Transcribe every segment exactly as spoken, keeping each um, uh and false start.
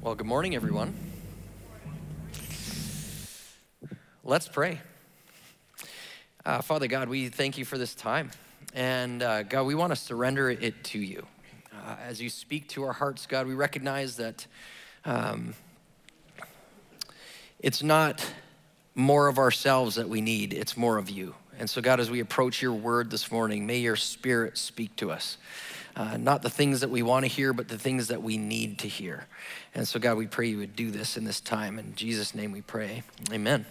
Well, good morning, everyone. Let's pray. Uh, Father God, we thank you for this time. And uh, God, we want to surrender it to you. Uh, as you speak to our hearts, God, we recognize that um, it's not more of ourselves that we need, it's more of you. And so God, as we approach your word this morning, may your spirit speak to us. Uh, not the things that we want to hear, but the things that we need to hear. And so God, we pray you would do this in this time. In Jesus' name we pray, amen.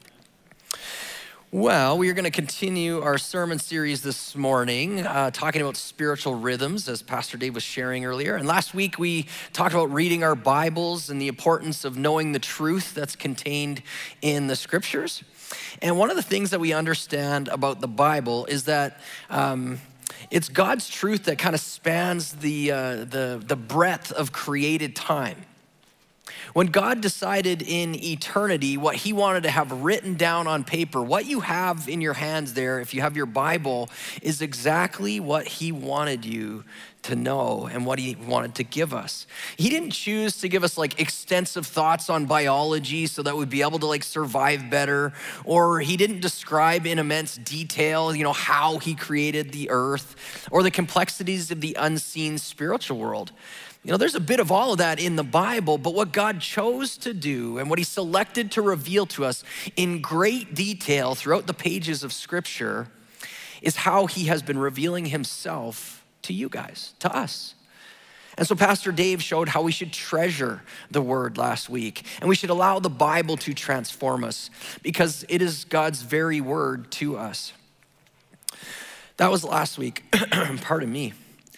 Well, we are going to continue our sermon series this morning, uh, talking about spiritual rhythms, as Pastor Dave was sharing earlier. And last week we talked about reading our Bibles and the importance of knowing the truth that's contained in the scriptures. And one of the things that we understand about the Bible is that um, it's God's truth that kind of spans the, uh, the, the breadth of created time. When God decided in eternity what he wanted to have written down on paper, what you have in your hands there, if you have your Bible, is exactly what he wanted you to know and what he wanted to give us. He didn't choose to give us like extensive thoughts on biology so that we'd be able to like survive better, or he didn't describe in immense detail, you know, how he created the earth or the complexities of the unseen spiritual world. You know, there's a bit of all of that in the Bible, but what God chose to do and what he selected to reveal to us in great detail throughout the pages of Scripture is how he has been revealing himself to you guys, to us. And so Pastor Dave showed how we should treasure the word last week, and we should allow the Bible to transform us because it is God's very word to us. That was last week. Pardon me.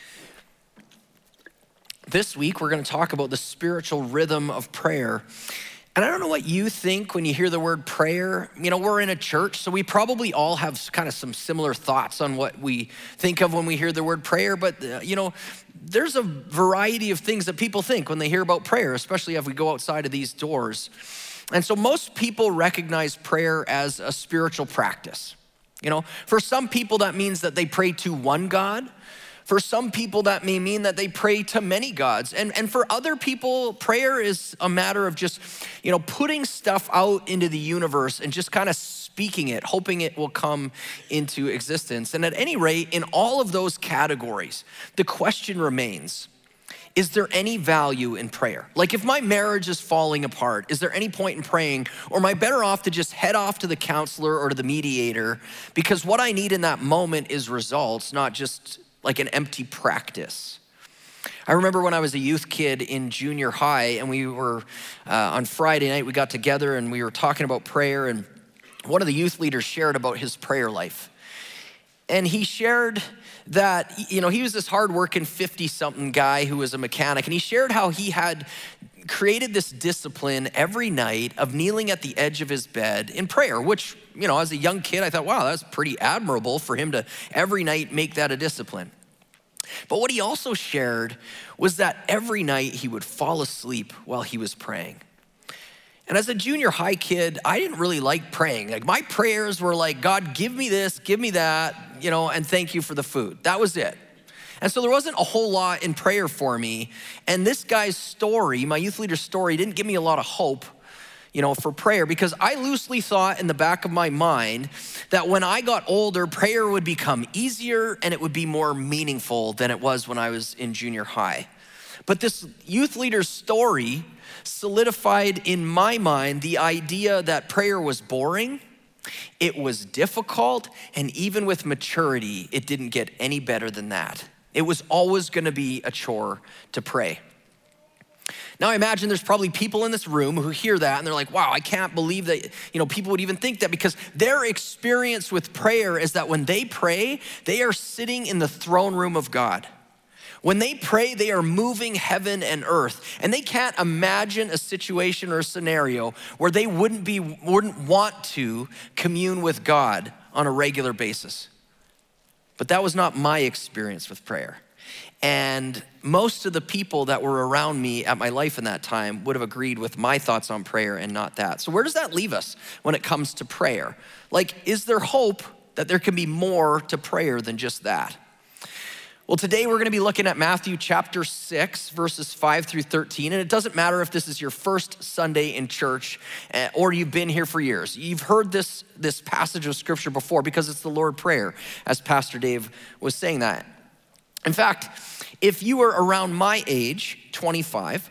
This week, we're going to talk about the spiritual rhythm of prayer. And I don't know what you think when you hear the word prayer. You know, we're in a church, so we probably all have kind of some similar thoughts on what we think of when we hear the word prayer. But, uh, you know, there's a variety of things that people think when they hear about prayer, especially if we go outside of these doors. And so most people recognize prayer as a spiritual practice. You know, for some people, that means that they pray to one God. For some people, that may mean that they pray to many gods. And, and for other people, prayer is a matter of just, you know, putting stuff out into the universe and just kind of speaking it, hoping it will come into existence. And at any rate, in all of those categories, the question remains, is there any value in prayer? Like if my marriage is falling apart, is there any point in praying? Or am I better off to just head off to the counselor or to the mediator? Because what I need in that moment is results, not just like an empty practice. I remember when I was a youth kid in junior high and we were, uh, on Friday night, we got together and we were talking about prayer, and one of the youth leaders shared about his prayer life. And he shared that, you know, he was this hardworking fifty-something guy who was a mechanic, and he shared how he had created this discipline every night of kneeling at the edge of his bed in prayer, which, you know, as a young kid, I thought, wow, that's pretty admirable for him to every night make that a discipline. But what he also shared was that every night he would fall asleep while he was praying. And as a junior high kid, I didn't really like praying. Like my prayers were like, God, give me this, give me that, you know, and thank you for the food. That was it. And so there wasn't a whole lot in prayer for me. And this guy's story, my youth leader's story, didn't give me a lot of hope, you know, for prayer, because I loosely thought in the back of my mind that when I got older, prayer would become easier and it would be more meaningful than it was when I was in junior high. But this youth leader's story solidified in my mind the idea that prayer was boring, it was difficult, and even with maturity, it didn't get any better than that. It was always gonna be a chore to pray. Now I imagine there's probably people in this room who hear that and they're like, wow, I can't believe that, you know, people would even think that, because their experience with prayer is that when they pray, they are sitting in the throne room of God. When they pray, they are moving heaven and earth, and they can't imagine a situation or a scenario where they wouldn't be, wouldn't want to commune with God on a regular basis. But that was not my experience with prayer. And most of the people that were around me at my life in that time would have agreed with my thoughts on prayer and not that. So where does that leave us when it comes to prayer? Like, is there hope that there can be more to prayer than just that? Well, today we're gonna be looking at Matthew chapter six, verses five through thirteen. And it doesn't matter if this is your first Sunday in church or you've been here for years. You've heard this, this passage of scripture before because it's the Lord's Prayer, as Pastor Dave was saying that. In fact, if you were around my age, twenty-five,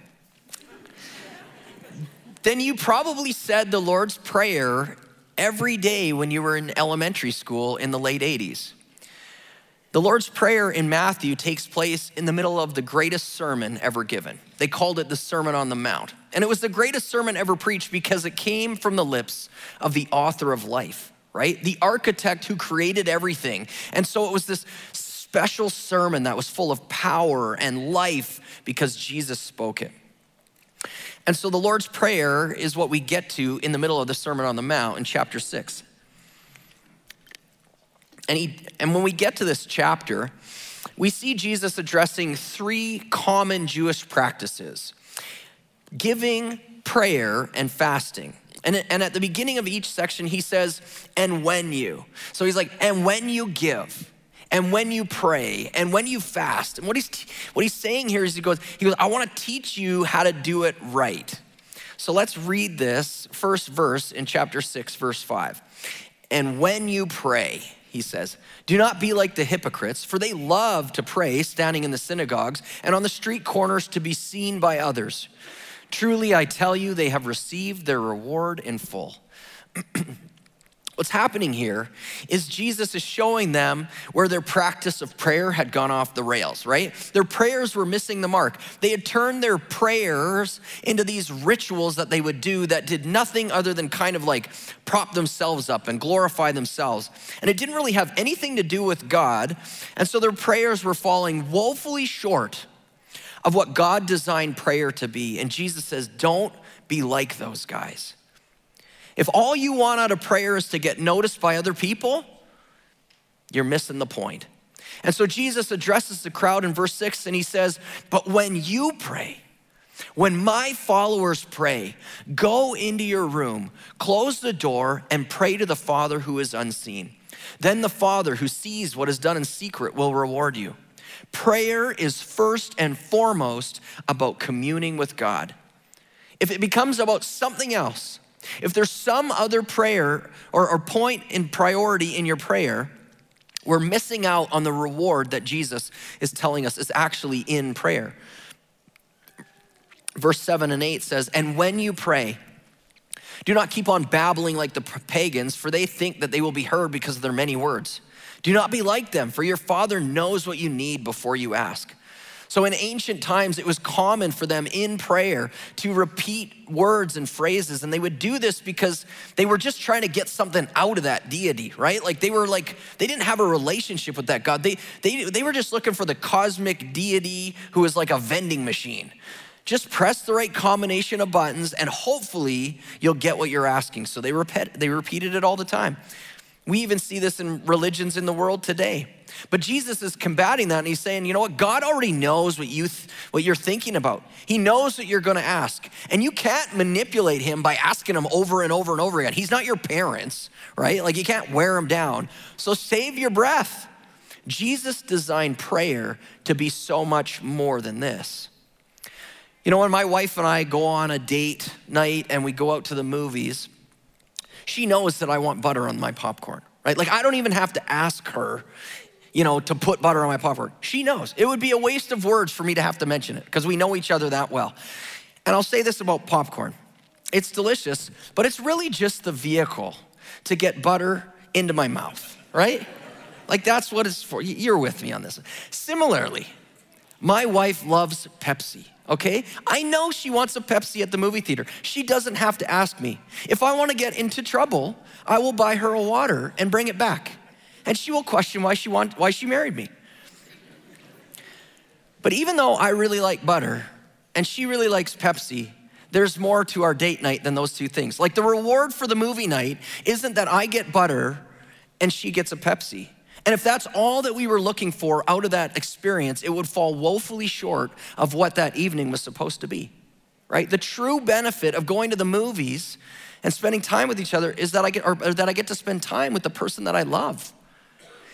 then you probably said the Lord's Prayer every day when you were in elementary school in the late eighties. The Lord's Prayer in Matthew takes place in the middle of the greatest sermon ever given. They called it the Sermon on the Mount. And it was the greatest sermon ever preached because it came from the lips of the author of life, right? The architect who created everything. And so it was this special sermon that was full of power and life because Jesus spoke it. And so the Lord's Prayer is what we get to in the middle of the Sermon on the Mount in chapter six. And, he, and when we get to this chapter, we see Jesus addressing three common Jewish practices: giving, prayer, and fasting. And, and at the beginning of each section, he says, and when you. So he's like, and when you give, and when you pray, and when you fast. And what he's, what he's saying here is he goes, he goes, I wanna teach you how to do it right. So let's read this first verse in chapter six, verse five. And when you pray, he says, do not be like the hypocrites, for they love to pray standing in the synagogues and on the street corners to be seen by others. Truly, I tell you, they have received their reward in full. What's happening here is Jesus is showing them where their practice of prayer had gone off the rails, right? Their prayers were missing the mark. They had turned their prayers into these rituals that they would do that did nothing other than kind of like prop themselves up and glorify themselves. And it didn't really have anything to do with God. And so their prayers were falling woefully short of what God designed prayer to be. And Jesus says, don't be like those guys. If all you want out of prayer is to get noticed by other people, you're missing the point. And so Jesus addresses the crowd in verse six and he says, but when you pray, when my followers pray, go into your room, close the door, and pray to the Father who is unseen. Then the Father who sees what is done in secret will reward you. Prayer is first and foremost about communing with God. If it becomes about something else, if there's some other prayer or, or point in priority in your prayer, we're missing out on the reward that Jesus is telling us is actually in prayer. Verse seven and eight says, and when you pray, do not keep on babbling like the pagans, for they think that they will be heard because of their many words. Do not be like them, for your Father knows what you need before you ask. So in ancient times, it was common for them in prayer to repeat words and phrases. And they would do this because they were just trying to get something out of that deity, right? Like they were like, they didn't have a relationship with that God. They, they, they were just looking for the cosmic deity who was like a vending machine. Just press the right combination of buttons and hopefully you'll get what you're asking. So they, repeat, they repeated it all the time. We even see this in religions in the world today. But Jesus is combating that and he's saying, you know what? God already knows what, you th- what you're thinking about. He knows what you're gonna ask. And you can't manipulate him by asking him over and over and over again. He's not your parents, right? Like you can't wear him down. So save your breath. Jesus designed prayer to be so much more than this. You know, when my wife and I go on a date night and we go out to the movies, she knows that I want butter on my popcorn, right? Like I don't even have to ask her, you know, to put butter on my popcorn. She knows. It would be a waste of words for me to have to mention it because we know each other that well. And I'll say this about popcorn. It's delicious, but it's really just the vehicle to get butter into my mouth, right? Like that's what it's for. You're with me on this. Similarly, my wife loves Pepsi. Okay? I know she wants a Pepsi at the movie theater. She doesn't have to ask me. If I want to get into trouble, I will buy her a water and bring it back. And she will question why she want, why she married me. But even though I really like butter and she really likes Pepsi, there's more to our date night than those two things. Like the reward for the movie night isn't that I get butter and she gets a Pepsi. And if that's all that we were looking for out of that experience, it would fall woefully short of what that evening was supposed to be, right? The true benefit of going to the movies and spending time with each other is that I get, or, or that I get to spend time with the person that I love.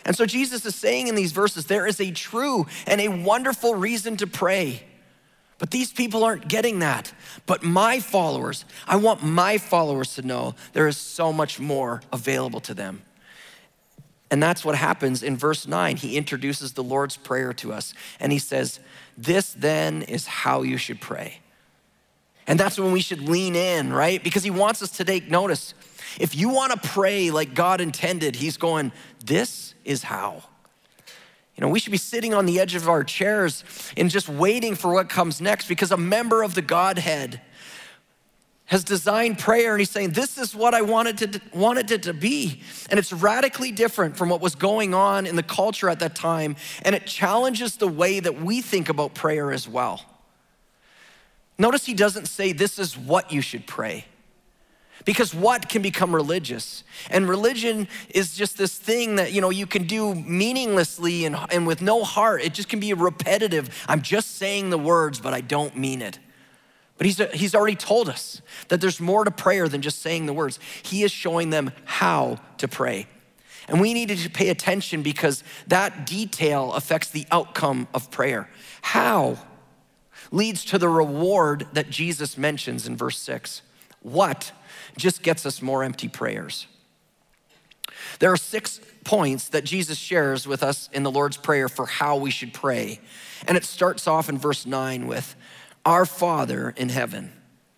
And so Jesus is saying in these verses, there is a true and a wonderful reason to pray. But these people aren't getting that. But my followers, I want my followers to know there is so much more available to them. And that's what happens in verse nine. He introduces the Lord's Prayer to us. And he says, this then is how you should pray. And that's when we should lean in, right? Because he wants us to take notice. If you want to pray like God intended, he's going, this is how. You know, we should be sitting on the edge of our chairs and just waiting for what comes next, because a member of the Godhead has designed prayer, and he's saying, this is what I wanted, to, wanted it to be. And it's radically different from what was going on in the culture at that time, and it challenges the way that we think about prayer as well. Notice he doesn't say this is what you should pray, because what can become religious. And religion is just this thing that, you know, you can do meaninglessly and, and with no heart. It just can be repetitive. I'm just saying the words, but I don't mean it. But he's, he's already told us that there's more to prayer than just saying the words. He is showing them how to pray. And we need to pay attention, because that detail affects the outcome of prayer. How leads to the reward that Jesus mentions in verse six. What just gets us more empty prayers. There are six points that Jesus shares with us in the Lord's Prayer for how we should pray. And it starts off in verse nine with, our Father in heaven.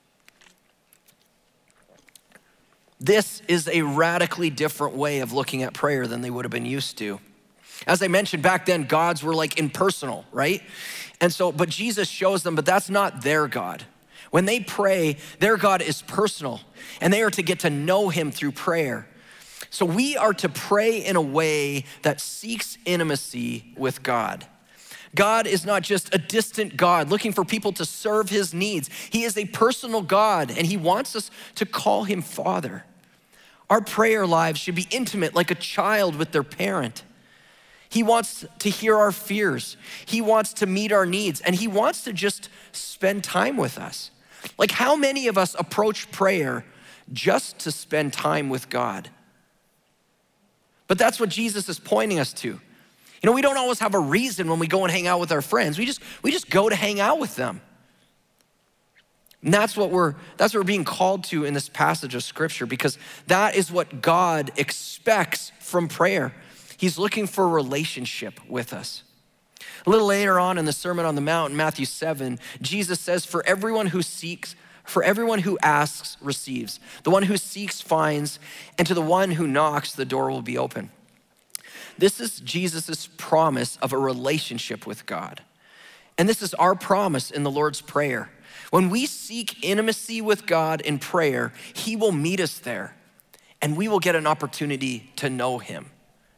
This is a radically different way of looking at prayer than they would have been used to. As I mentioned, back then, gods were like impersonal, right? And so, but Jesus shows them, but that's not their God. When they pray, their God is personal, and they are to get to know him through prayer. So we are to pray in a way that seeks intimacy with God. God is not just a distant God looking for people to serve his needs. He is a personal God, and he wants us to call him Father. Our prayer lives should be intimate, like a child with their parent. He wants to hear our fears. He wants to meet our needs, and he wants to just spend time with us. Like, how many of us approach prayer just to spend time with God? But that's what Jesus is pointing us to. You know, we don't always have a reason when we go and hang out with our friends. We just, we just go to hang out with them. And that's what we're, that's what we're being called to in this passage of scripture, because that is what God expects from prayer. He's looking for a relationship with us. A little later on in the Sermon on the Mount in Matthew seven, Jesus says, for everyone who seeks, for everyone who asks receives. The one who seeks finds, and to the one who knocks, the door will be open. This is Jesus' promise of a relationship with God. And this is our promise in the Lord's Prayer. When we seek intimacy with God in prayer, he will meet us there, and we will get an opportunity to know him.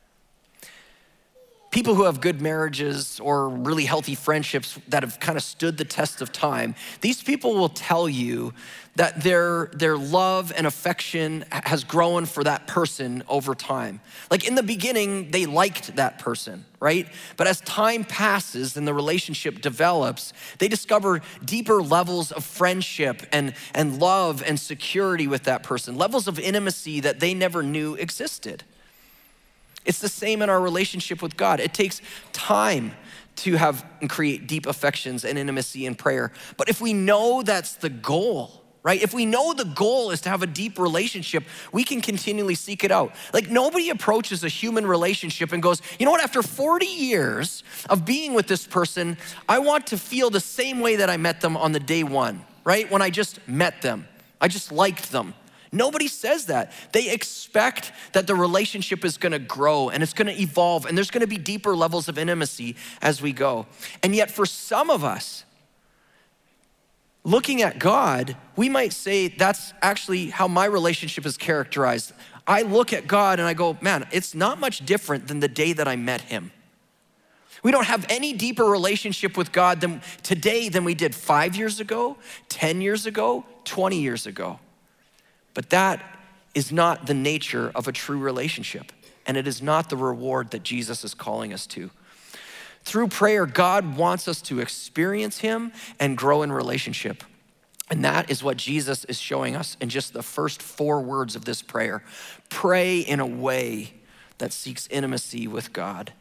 People who have good marriages or really healthy friendships that have kind of stood the test of time, these people will tell you that their, their love and affection has grown for that person over time. Like, in the beginning, they liked that person, right? But as time passes and the relationship develops, they discover deeper levels of friendship and, and love and security with that person, levels of intimacy that they never knew existed. It's the same in our relationship with God. It takes time to have and create deep affections and intimacy in prayer. But if we know that's the goal, right? If we know the goal is to have a deep relationship, we can continually seek it out. Like, nobody approaches a human relationship and goes, you know what, after forty years of being with this person, I want to feel the same way that I met them on the day one, right? When I just met them, I just liked them. Nobody says that. They expect that the relationship is gonna grow and it's gonna evolve, and there's gonna be deeper levels of intimacy as we go. And yet for some of us, looking at God, we might say that's actually how my relationship is characterized. I look at God and I go, man, it's not much different than the day that I met him. We don't have any deeper relationship with God than today than we did five years ago, ten years ago, twenty years ago. But that is not the nature of a true relationship, and it is not the reward that Jesus is calling us to. Through prayer, God wants us to experience him and grow in relationship. And that is what Jesus is showing us in just the first four words of this prayer. Pray in a way that seeks intimacy with God.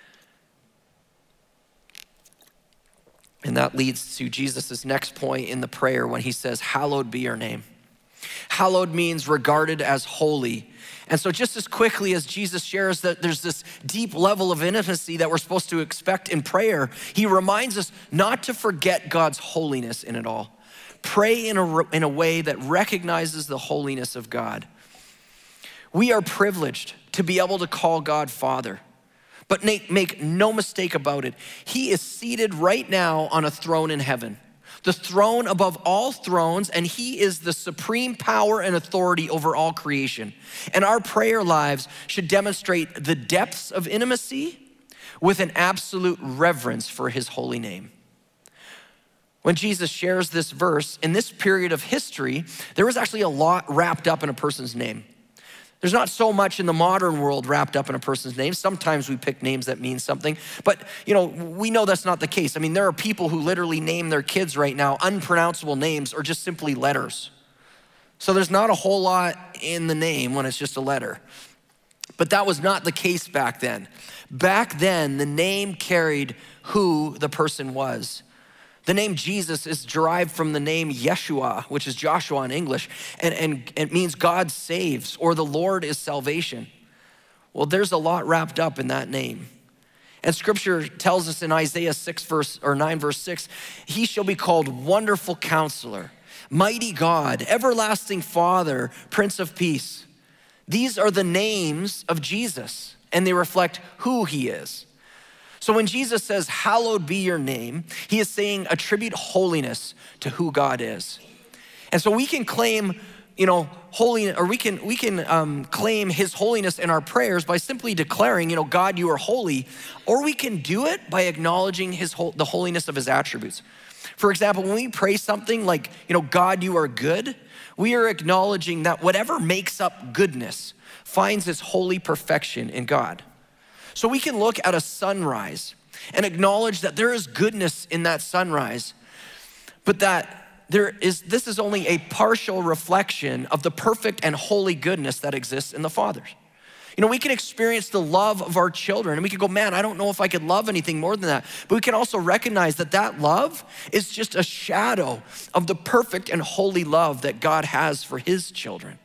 And that leads to Jesus' next point in the prayer when he says, hallowed be your name. Hallowed means regarded as holy. And so just as quickly as Jesus shares that there's this deep level of intimacy that we're supposed to expect in prayer, he reminds us not to forget God's holiness in it all. Pray in a, in a way that recognizes the holiness of God. We are privileged to be able to call God Father. But make no mistake about it, he is seated right now on a throne in heaven, the throne above all thrones, and he is the supreme power and authority over all creation. And our prayer lives should demonstrate the depths of intimacy with an absolute reverence for his holy name. When Jesus shares this verse, in this period of history, there was actually a lot wrapped up in a person's name. There's not so much in the modern world wrapped up in a person's name. Sometimes we pick names that mean something, but you know, we know that's not the case. I mean, there are people who literally name their kids right now unpronounceable names or just simply letters. So there's not a whole lot in the name when it's just a letter. But that was not the case back then. Back then, the name carried who the person was. The name Jesus is derived from the name Yeshua, which is Joshua in English, and, and it means God saves, or the Lord is salvation. Well, there's a lot wrapped up in that name. And scripture tells us in Isaiah six verse, or nine verse six, he shall be called Wonderful Counselor, Mighty God, Everlasting Father, Prince of Peace. These are the names of Jesus, and they reflect who he is. So when Jesus says, hallowed be your name, he is saying attribute holiness to who God is. And so we can claim, you know, holy, or we can we can um, claim his holiness in our prayers by simply declaring, you know, God, you are holy, or we can do it by acknowledging his the holiness of his attributes. For example, when we pray something like, you know, God, you are good, we are acknowledging that whatever makes up goodness finds its holy perfection in God. So we can look at a sunrise and acknowledge that there is goodness in that sunrise, but that there is, this is only a partial reflection of the perfect and holy goodness that exists in the Father. You know, we can experience the love of our children and we can go, man, I don't know if I could love anything more than that. But we can also recognize that that love is just a shadow of the perfect and holy love that God has for his children.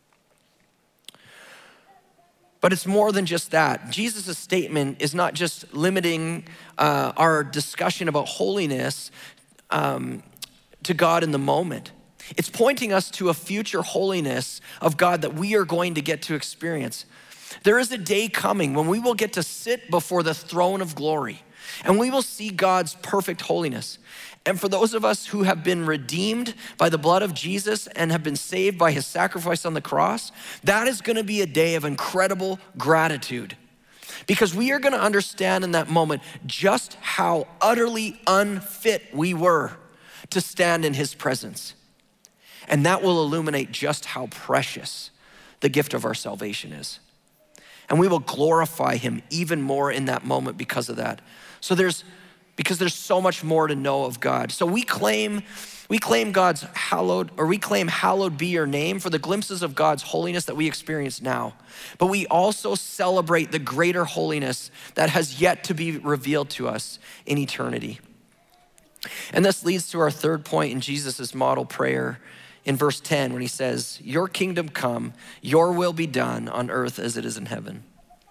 But it's more than just that. Jesus' statement is not just limiting uh, our discussion about holiness um, to God in the moment. It's pointing us to a future holiness of God that we are going to get to experience. There is a day coming when we will get to sit before the throne of glory and we will see God's perfect holiness. And for those of us who have been redeemed by the blood of Jesus and have been saved by his sacrifice on the cross, that is gonna be a day of incredible gratitude, because we are gonna understand in that moment just how utterly unfit we were to stand in his presence. And that will illuminate just how precious the gift of our salvation is. And we will glorify him even more in that moment because of that. So there's Because there's so much more to know of God. So we claim, we claim God's hallowed, or we claim hallowed be your name for the glimpses of God's holiness that we experience now. But we also celebrate the greater holiness that has yet to be revealed to us in eternity. And this leads to our third point in Jesus' model prayer in verse ten when he says, your kingdom come, your will be done on earth as it is in heaven.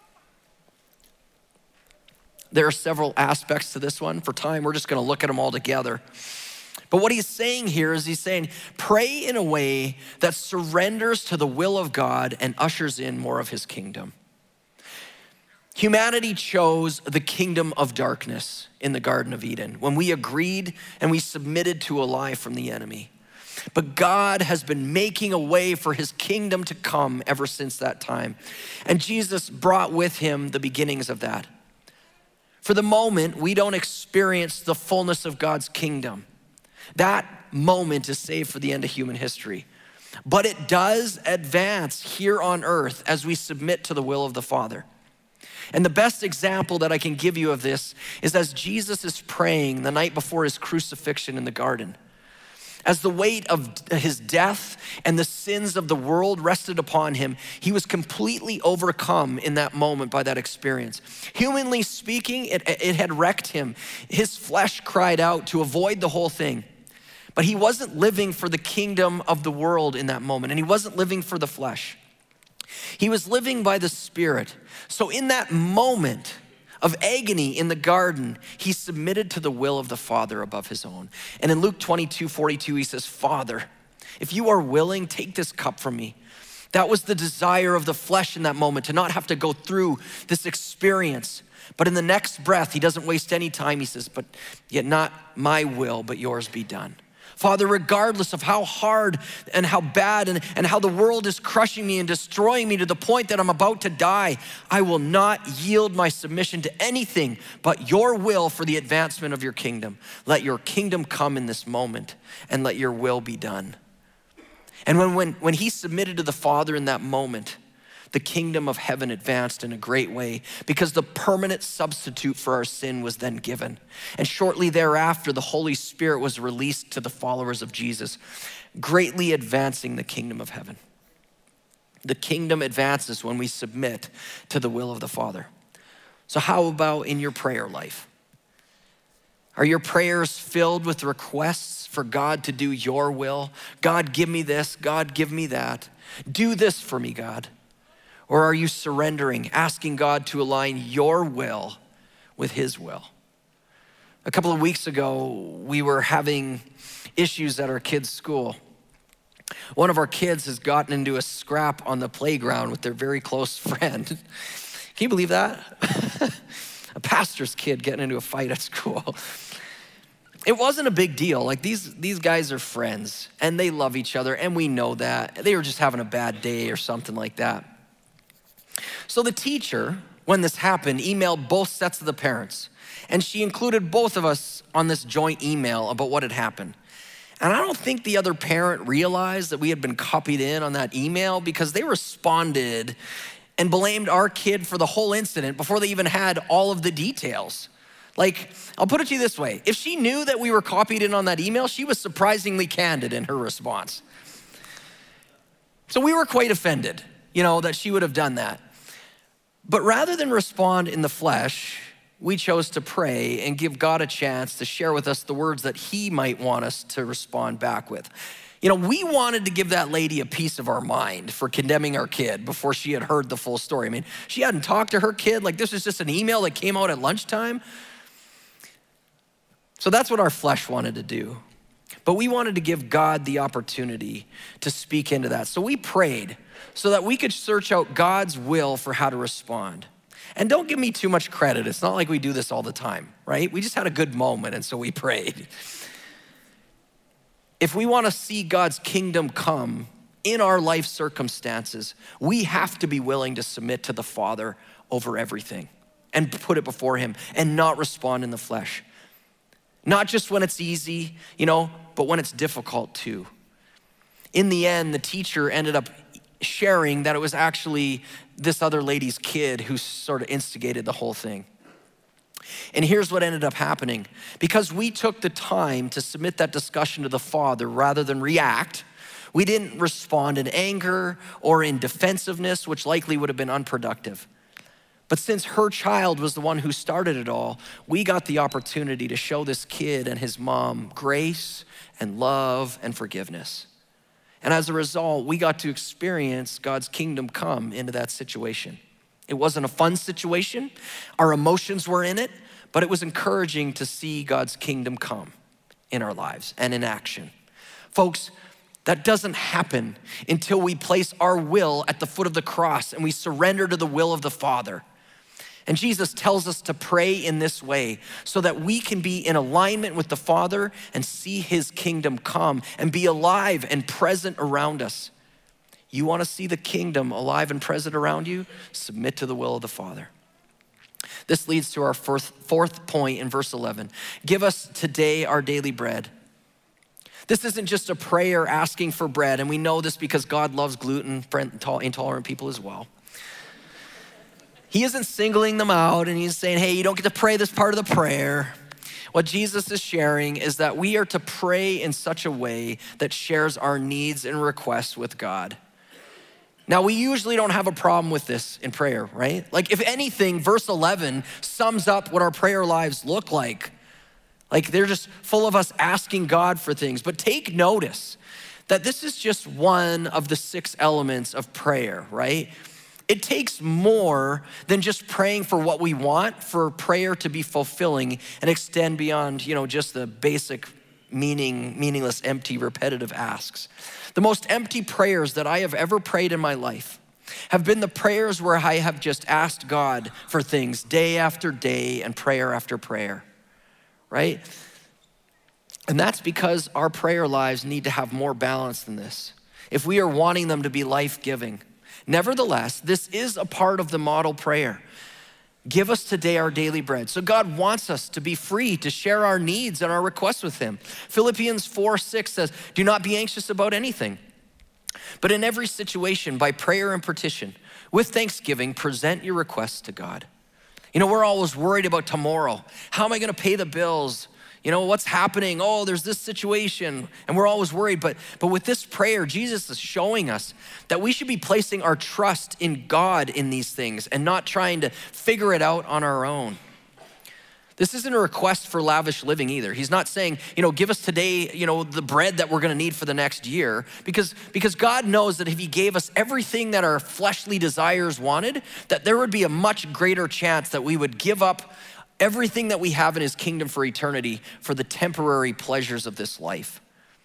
There are several aspects to this one. For time, we're just gonna look at them all together. But what he's saying here is he's saying, pray in a way that surrenders to the will of God and ushers in more of his kingdom. Humanity chose the kingdom of darkness in the Garden of Eden when we agreed and we submitted to a lie from the enemy. But God has been making a way for his kingdom to come ever since that time. And Jesus brought with him the beginnings of that. For the moment, we don't experience the fullness of God's kingdom. That moment is saved for the end of human history. But it does advance here on earth as we submit to the will of the Father. And the best example that I can give you of this is as Jesus is praying the night before his crucifixion in the garden. As the weight of his death and the sins of the world rested upon him, he was completely overcome in that moment by that experience. Humanly speaking, it, it had wrecked him. His flesh cried out to avoid the whole thing. But he wasn't living for the kingdom of the world in that moment, and he wasn't living for the flesh. He was living by the Spirit. So in that moment of agony in the garden, he submitted to the will of the Father above his own. And in Luke twenty-two forty-two, he says, Father, if you are willing, take this cup from me. That was the desire of the flesh in that moment, to not have to go through this experience. But in the next breath, he doesn't waste any time. He says, but yet not my will, but yours be done. Father, regardless of how hard and how bad and, and how the world is crushing me and destroying me to the point that I'm about to die, I will not yield my submission to anything but your will for the advancement of your kingdom. Let your kingdom come in this moment and let your will be done. And when, when, when he submitted to the Father in that moment, the kingdom of heaven advanced in a great way because the permanent substitute for our sin was then given. And shortly thereafter, the Holy Spirit was released to the followers of Jesus, greatly advancing the kingdom of heaven. The kingdom advances when we submit to the will of the Father. So how about in your prayer life? Are your prayers filled with requests for God to do your will? God, give me this. God, give me that. Do this for me, God. Or are you surrendering, asking God to align your will with his will? A couple of weeks ago, we were having issues at our kids' school. One of our kids has gotten into a scrap on the playground with their very close friend. Can you believe that? A pastor's kid getting into a fight at school. It wasn't a big deal. Like these, these guys are friends and they love each other and we know that. They were just having a bad day or something like that. So the teacher, when this happened, emailed both sets of the parents, and she included both of us on this joint email about what had happened. And I don't think the other parent realized that we had been copied in on that email because they responded and blamed our kid for the whole incident before they even had all of the details. Like, I'll put it to you this way. If she knew that we were copied in on that email, she was surprisingly candid in her response. So we were quite offended, you know, that she would have done that. But rather than respond in the flesh, we chose to pray and give God a chance to share with us the words that he might want us to respond back with. You know, we wanted to give that lady a piece of our mind for condemning our kid before she had heard the full story. I mean, she hadn't talked to her kid. Like, this was just an email that came out at lunchtime. So that's what our flesh wanted to do. But we wanted to give God the opportunity to speak into that. So we prayed so that we could search out God's will for how to respond. And don't give me too much credit. It's not like we do this all the time, right? We just had a good moment, and so we prayed. If we want to see God's kingdom come in our life circumstances, we have to be willing to submit to the Father over everything and put it before him and not respond in the flesh. Not just when it's easy, you know, but when it's difficult too. In the end, the teacher ended up sharing that it was actually this other lady's kid who sort of instigated the whole thing. And here's what ended up happening. Because we took the time to submit that discussion to the Father rather than react, we didn't respond in anger or in defensiveness, which likely would have been unproductive. But since her child was the one who started it all, we got the opportunity to show this kid and his mom grace and love and forgiveness. And as a result, we got to experience God's kingdom come into that situation. It wasn't a fun situation. Our emotions were in it, but it was encouraging to see God's kingdom come in our lives and in action. Folks, that doesn't happen until we place our will at the foot of the cross and we surrender to the will of the Father. And Jesus tells us to pray in this way so that we can be in alignment with the Father and see his kingdom come and be alive and present around us. You want to see the kingdom alive and present around you? Submit to the will of the Father. This leads to our fourth, fourth point in verse eleven. Give us today our daily bread. This isn't just a prayer asking for bread, and we know this because God loves gluten intolerant people as well. He isn't singling them out and he's saying, hey, you don't get to pray this part of the prayer. What Jesus is sharing is that we are to pray in such a way that shares our needs and requests with God. Now, we usually don't have a problem with this in prayer, right? Like, if anything, verse eleven sums up what our prayer lives look like. Like, they're just full of us asking God for things. But take notice that this is just one of the six elements of prayer, right? It takes more than just praying for what we want for prayer to be fulfilling and extend beyond, you know, just the basic meaning, meaningless, empty, repetitive asks. The most empty prayers that I have ever prayed in my life have been the prayers where I have just asked God for things day after day and prayer after prayer, right? And that's because our prayer lives need to have more balance than this if we are wanting them to be life-giving. Nevertheless, this is a part of the model prayer. Give us today our daily bread. So God wants us to be free to share our needs and our requests with him. Philippians four six says, do not be anxious about anything, but in every situation, by prayer and petition, with thanksgiving, present your requests to God. You know, we're always worried about tomorrow. How am I gonna pay the bills? You know, what's happening? Oh, there's this situation, and we're always worried. But, but with this prayer, Jesus is showing us that we should be placing our trust in God in these things and not trying to figure it out on our own. This isn't a request for lavish living either. He's not saying, you know, give us today, you know, the bread that we're gonna need for the next year, because, because God knows that if he gave us everything that our fleshly desires wanted, that there would be a much greater chance that we would give up everything that we have in his kingdom for eternity for the temporary pleasures of this life.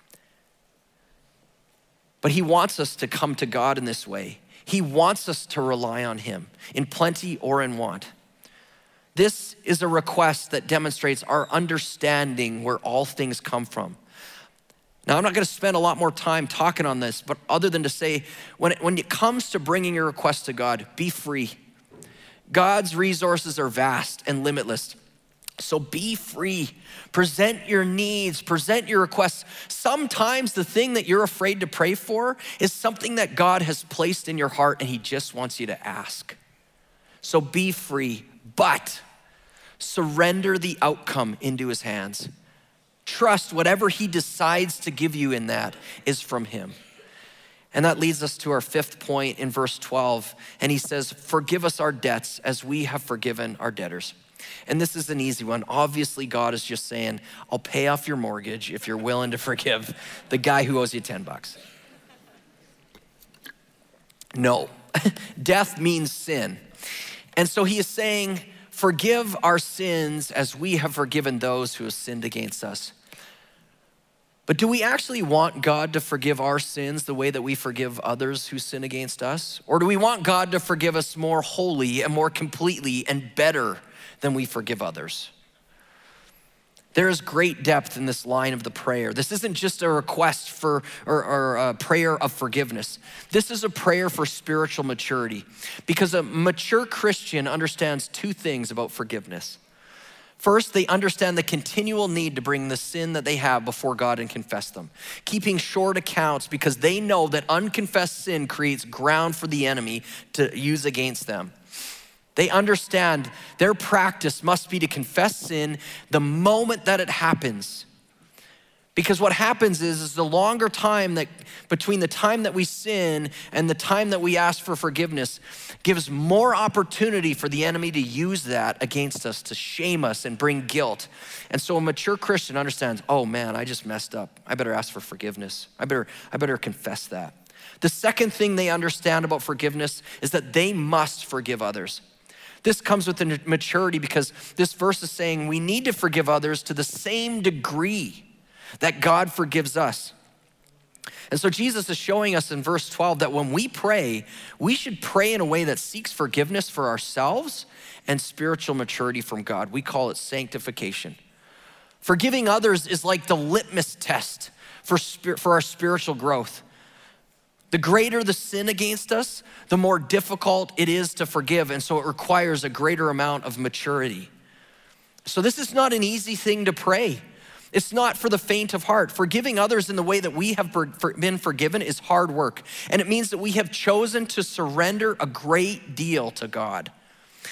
But he wants us to come to God in this way. He wants us to rely on him in plenty or in want. This is a request that demonstrates our understanding where all things come from. Now, I'm not gonna spend a lot more time talking on this, but other than to say, when it, when it comes to bringing your request to God, be free. God's resources are vast and limitless. So be free, present your needs, present your requests. Sometimes the thing that you're afraid to pray for is something that God has placed in your heart and he just wants you to ask. So be free, but surrender the outcome into his hands. Trust whatever he decides to give you in that is from him. And that leads us to our fifth point in verse twelve. And he says, forgive us our debts as we have forgiven our debtors. And this is an easy one. Obviously, God is just saying, I'll pay off your mortgage if you're willing to forgive the guy who owes you ten bucks. No, death means sin. And so he is saying, forgive our sins as we have forgiven those who have sinned against us. But do we actually want God to forgive our sins the way that we forgive others who sin against us? Or do we want God to forgive us more wholly and more completely and better than we forgive others? There is great depth in this line of the prayer. This isn't just a request for or, or a prayer of forgiveness. This is a prayer for spiritual maturity, because a mature Christian understands two things about forgiveness. First, they understand the continual need to bring the sin that they have before God and confess them, keeping short accounts because they know that unconfessed sin creates ground for the enemy to use against them. They understand their practice must be to confess sin the moment that it happens. Because what happens is, is the longer time that between the time that we sin and the time that we ask for forgiveness gives more opportunity for the enemy to use that against us, to shame us and bring guilt. And so a mature Christian understands, oh man, I just messed up. I better ask for forgiveness. I better, I better confess that. The second thing they understand about forgiveness is that they must forgive others. This comes with the maturity because this verse is saying we need to forgive others to the same degree that God forgives us. And so Jesus is showing us in verse twelve that when we pray, we should pray in a way that seeks forgiveness for ourselves and spiritual maturity from God. We call it sanctification. Forgiving others is like the litmus test for, spir- for our spiritual growth. The greater the sin against us, the more difficult it is to forgive, and so it requires a greater amount of maturity. So this is not an easy thing to pray. It's not for the faint of heart. Forgiving others in the way that we have been forgiven is hard work. And it means that we have chosen to surrender a great deal to God.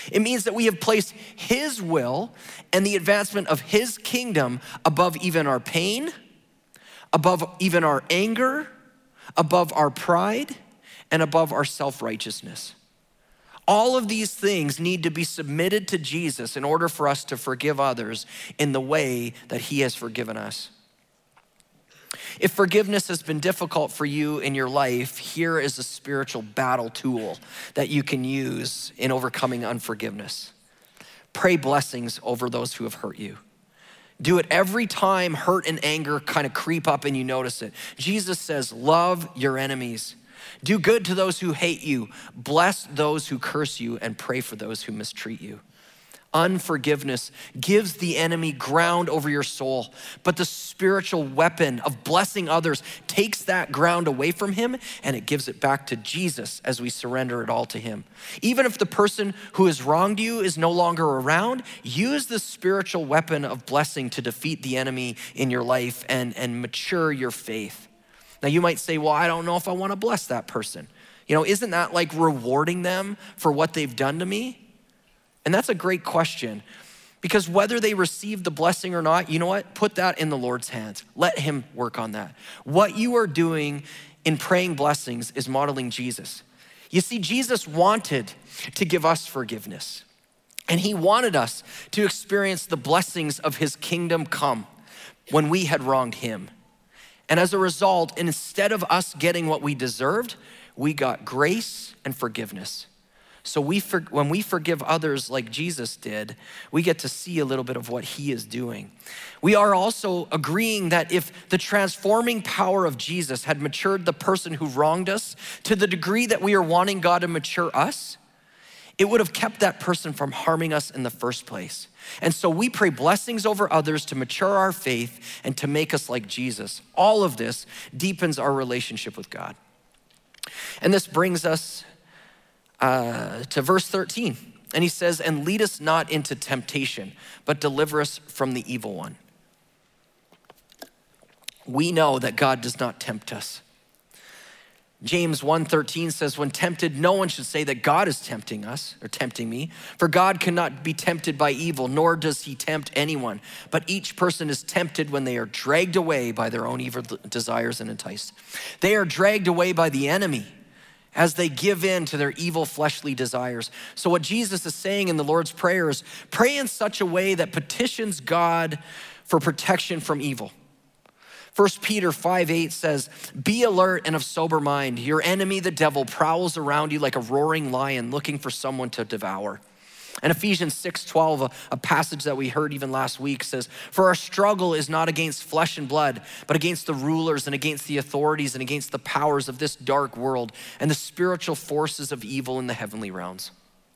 It means that we have placed his will and the advancement of his kingdom above even our pain, above even our anger, above our pride, and above our self-righteousness. All of these things need to be submitted to Jesus in order for us to forgive others in the way that he has forgiven us. If forgiveness has been difficult for you in your life, here is a spiritual battle tool that you can use in overcoming unforgiveness. Pray blessings over those who have hurt you. Do it every time hurt and anger kind of creep up and you notice it. Jesus says, love your enemies. Do good to those who hate you. Bless those who curse you and pray for those who mistreat you. Unforgiveness gives the enemy ground over your soul, but the spiritual weapon of blessing others takes that ground away from him and it gives it back to Jesus as we surrender it all to him. Even if the person who has wronged you is no longer around, use the spiritual weapon of blessing to defeat the enemy in your life and, and mature your faith. Now you might say, well, I don't know if I want to bless that person. You know, isn't that like rewarding them for what they've done to me? And that's a great question, because whether they receive the blessing or not, you know what? Put that in the Lord's hands. Let him work on that. What you are doing in praying blessings is modeling Jesus. You see, Jesus wanted to give us forgiveness, and he wanted us to experience the blessings of his kingdom come when we had wronged him. And as a result, instead of us getting what we deserved, we got grace and forgiveness. So we, for, when we forgive others like Jesus did, we get to see a little bit of what he is doing. We are also agreeing that if the transforming power of Jesus had matured the person who wronged us to the degree that we are wanting God to mature us, it would have kept that person from harming us in the first place. And so we pray blessings over others to mature our faith and to make us like Jesus. All of this deepens our relationship with God. And this brings us Uh, to verse thirteen. And he says, and lead us not into temptation, but deliver us from the evil one. We know that God does not tempt us. James one thirteen says, when tempted, no one should say that God is tempting us or tempting me, for God cannot be tempted by evil, nor does he tempt anyone. But each person is tempted when they are dragged away by their own evil desires and enticed. They are dragged away by the enemy as they give in to their evil fleshly desires. So what Jesus is saying in the Lord's Prayer is pray in such a way that petitions God for protection from evil. First Peter five eight says, be alert and of sober mind. Your enemy, the devil, prowls around you like a roaring lion looking for someone to devour. And Ephesians six twelve, a, a passage that we heard even last week, says, for our struggle is not against flesh and blood, but against the rulers and against the authorities and against the powers of this dark world and the spiritual forces of evil in the heavenly realms.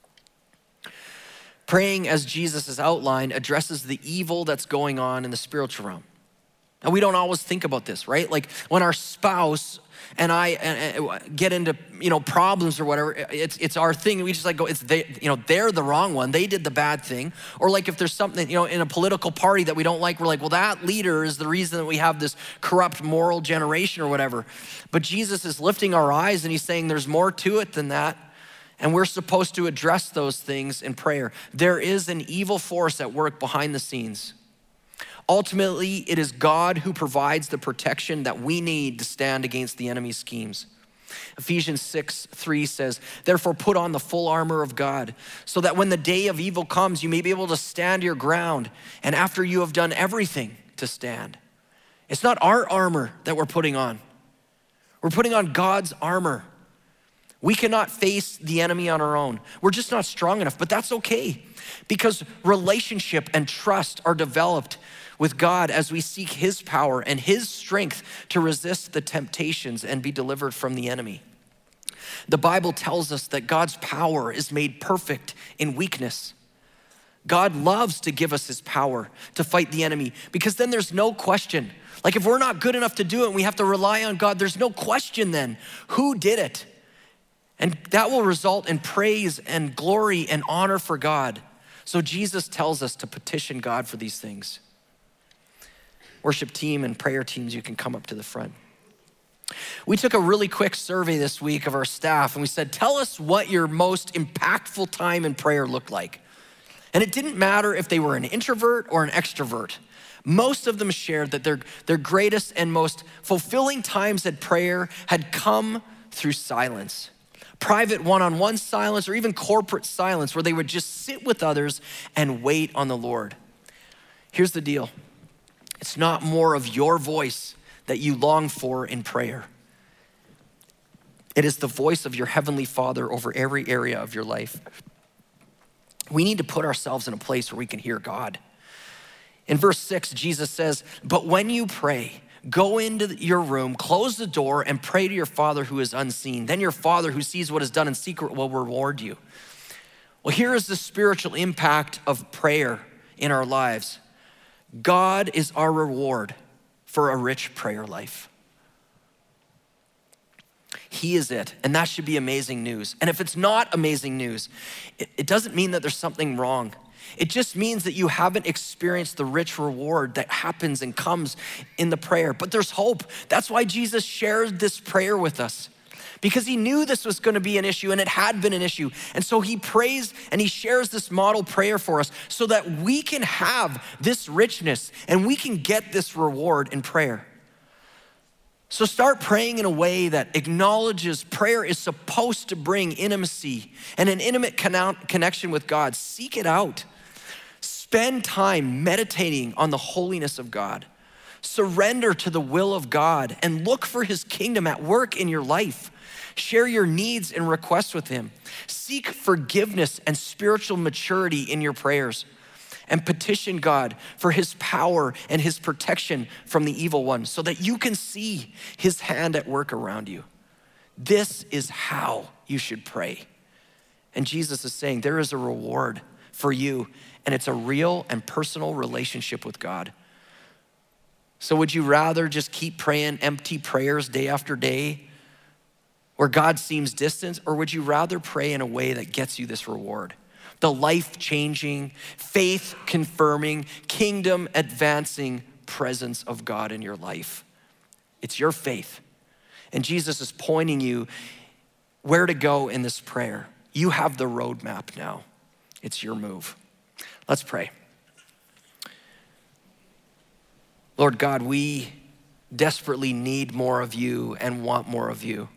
Praying as Jesus has outlined addresses the evil that's going on in the spiritual realm. And we don't always think about this, right? Like when our spouse and I and get into, you know, problems or whatever, it's it's our thing. We just like go, it's they, you know, they're the wrong one. They did the bad thing. Or like if there's something, you know, in a political party that we don't like, we're like, well, that leader is the reason that we have this corrupt moral generation or whatever. But Jesus is lifting our eyes and he's saying there's more to it than that. And we're supposed to address those things in prayer. There is an evil force at work behind the scenes. Ultimately, it is God who provides the protection that we need to stand against the enemy's schemes. Ephesians six three says, therefore put on the full armor of God, so that when the day of evil comes, you may be able to stand your ground, and after you have done everything, to stand. It's not our armor that we're putting on. We're putting on God's armor. We cannot face the enemy on our own. We're just not strong enough, but that's okay, because relationship and trust are developed with God as we seek his power and his strength to resist the temptations and be delivered from the enemy. The Bible tells us that God's power is made perfect in weakness. God loves to give us his power to fight the enemy, because then there's no question. Like if we're not good enough to do it and we have to rely on God, there's no question then who did it. And that will result in praise and glory and honor for God. So Jesus tells us to petition God for these things. Worship team and prayer teams, you can come up to the front. We took a really quick survey this week of our staff and we said, tell us what your most impactful time in prayer looked like. And it didn't matter if they were an introvert or an extrovert. Most of them shared that their, their greatest and most fulfilling times at prayer had come through silence. Private one-on-one silence or even corporate silence where they would just sit with others and wait on the Lord. Here's the deal. It's not more of your voice that you long for in prayer. It is the voice of your Heavenly Father over every area of your life. We need to put ourselves in a place where we can hear God. In verse six, Jesus says, but when you pray, go into your room, close the door, and pray to your Father who is unseen. Then your Father who sees what is done in secret will reward you. Well, here is the spiritual impact of prayer in our lives. God is our reward for a rich prayer life. He is it, and that should be amazing news. And if it's not amazing news, it, it doesn't mean that there's something wrong. It just means that you haven't experienced the rich reward that happens and comes in the prayer. But there's hope. That's why Jesus shared this prayer with us, because he knew this was going to be an issue, and it had been an issue. And so he prays and he shares this model prayer for us so that we can have this richness and we can get this reward in prayer. So start praying in a way that acknowledges prayer is supposed to bring intimacy and an intimate connection with God. Seek it out. Spend time meditating on the holiness of God. Surrender to the will of God and look for his kingdom at work in your life. Share your needs and requests with him. Seek forgiveness and spiritual maturity in your prayers. And petition God for his power and his protection from the evil one so that you can see his hand at work around you. This is how you should pray. And Jesus is saying there is a reward for you, and it's a real and personal relationship with God. So would you rather just keep praying empty prayers day after day where God seems distant, or would you rather pray in a way that gets you this reward? The life-changing, faith-confirming, kingdom-advancing presence of God in your life. It's your faith. And Jesus is pointing you where to go in this prayer. You have the roadmap now. It's your move. Let's pray. Lord God, we desperately need more of you and want more of you.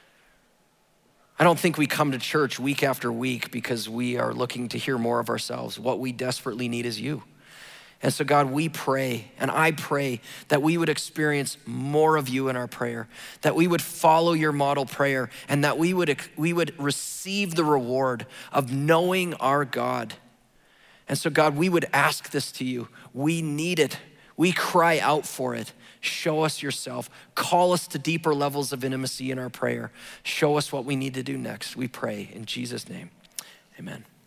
I don't think we come to church week after week because we are looking to hear more of ourselves. What we desperately need is you. And so God, we pray, and I pray that we would experience more of you in our prayer, that we would follow your model prayer, and that we would, we would receive the reward of knowing our God. And so God, we would ask this to you. We need it. We cry out for it. Show us yourself. Call us to deeper levels of intimacy in our prayer. Show us what we need to do next. We pray in Jesus' name, amen.